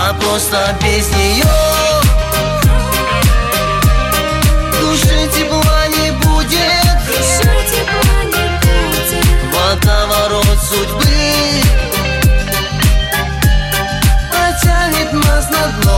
а просто без нее души тепла не будет, водоворот судьбы потянет нас на дно.